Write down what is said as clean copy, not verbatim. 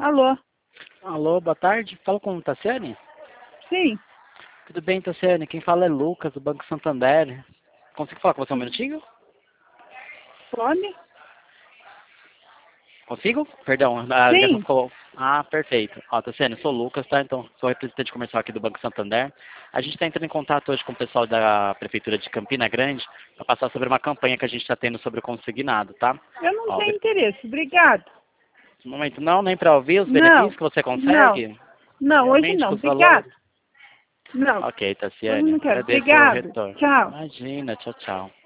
Alô? Alô, boa tarde. Fala com o Tassiane? Sim. Tudo bem, Tassiane? Quem fala é Lucas, do Banco Santander. Consigo falar com você um minutinho? Pode? Consigo? Perdão, a ligação Sim. ficou... Ah, perfeito. Ó, Tassiane, eu sou o Lucas, tá? Então, sou representante comercial aqui do Banco Santander. A gente está entrando em contato hoje com o pessoal da Prefeitura de Campina Grande para passar sobre uma campanha que a gente está tendo sobre o consignado, tá? Eu não Ó, tenho interesse. Obrigado. no momento não, nem para ouvir os Não. benefícios que você Não. consegue? Não, hoje Realmente, não. com os valores? Obrigado. Não. Ok, Hoje Tassiane. não quero. Agradeço o Obrigado. retorno. Tchau. Imagina, tchau, tchau.